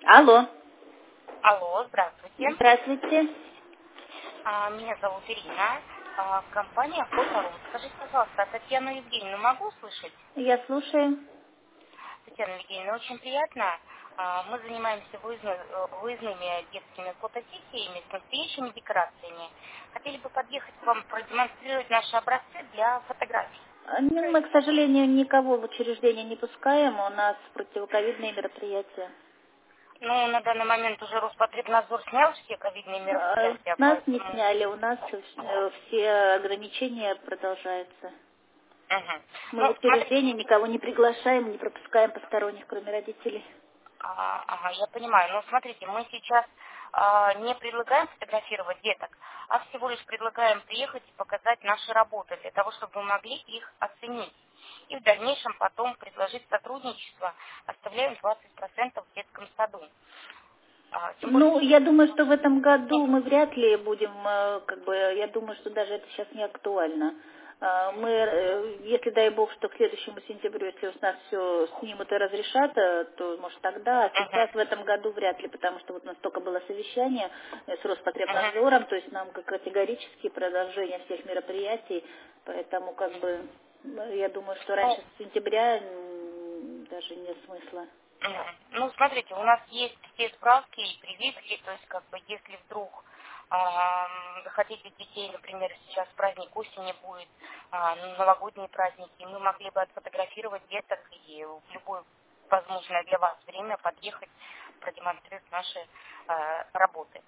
Алло. Алло, здравствуйте. Здравствуйте. Меня зовут Ирина. Компания «Фоторум». Скажите, пожалуйста, Татьяну Евгеньевну могу услышать? Я слушаю. Татьяна Евгеньевна, очень приятно. Мы занимаемся выездными детскими фотосессиями с настоящими декорациями. Хотели бы подъехать к вам продемонстрировать наши образцы для фотографий. Ну, мы, к сожалению, никого в учреждение не пускаем. У нас противоковидные мероприятия. Ну, на данный момент уже Роспотребнадзор снял все ковидные мероприятия, Нас не поэтому... сняли, у нас все ограничения продолжаются. Мгм. Мы в Ну, учреждение смотрите, никого не приглашаем, не пропускаем посторонних, кроме родителей. Ага, я понимаю. Но смотрите, мы сейчас не предлагаем фотографировать деток, а всего лишь предлагаем приехать и показать наши работы для того, чтобы вы могли их оценить. И в дальнейшем потом предложить сотрудничество, оставляем 20% в детском саду. Тем более, Ну, я думаю, что в этом году мы вряд ли будем, я думаю, что даже это сейчас не актуально. Мы, если дай бог, что к следующему сентябрю, если у нас все снимут и разрешат, то, может, тогда, а сейчас в этом году вряд ли, потому что вот у нас только было совещание с Роспотребнадзором, то есть нам как категорически продолжение всех мероприятий, поэтому, я думаю, что раньше сентября даже нет смысла. Ну, смотрите, у нас есть все справки и прививки, то есть, если вдруг хотите детей, например, сейчас праздник осени будет, новогодние праздники, мы могли бы отфотографировать деток и в любое возможное для вас время подъехать, продемонстрировать наши работы.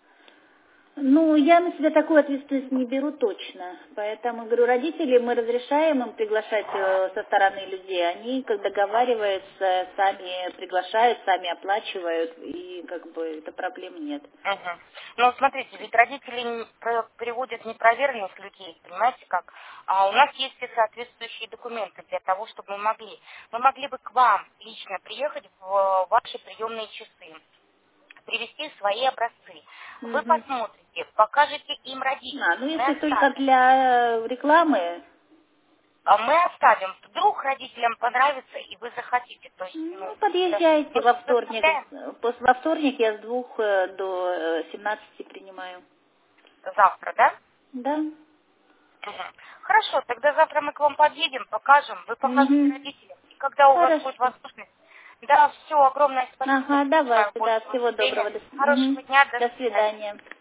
Ну, я на себя такую ответственность не беру точно. Поэтому, говорю, родители мы разрешаем им приглашать со стороны людей. Они, как договариваются, сами приглашают, сами оплачивают, и это проблем нет. Угу. Ну, смотрите, ведь родители приводят непроверенных людей, понимаете как? А у нас есть все соответствующие документы для того, чтобы мы могли бы к вам лично приехать в ваши приемные часы, привезти свои образцы. Вы Мгм. посмотрите, покажете им родителям. Ну Мы если только оставим. для рекламы, Мы оставим. Вдруг родителям понравится и вы захотите. То есть, ну, да, подъезжайте мы во вторник. заставляем Во вторник я с 2 до 17 принимаю. завтра, да? Да. Мгм. Хорошо, тогда завтра мы к вам подъедем, покажем, вы покажете Мгм. родителям. И когда у вас будет Хорошо. возможность. Да, все, огромное спасибо. Ага, Желаю давайте, да, большего всего доброго. терпения. Хорошего дня, до До свидания. свидания.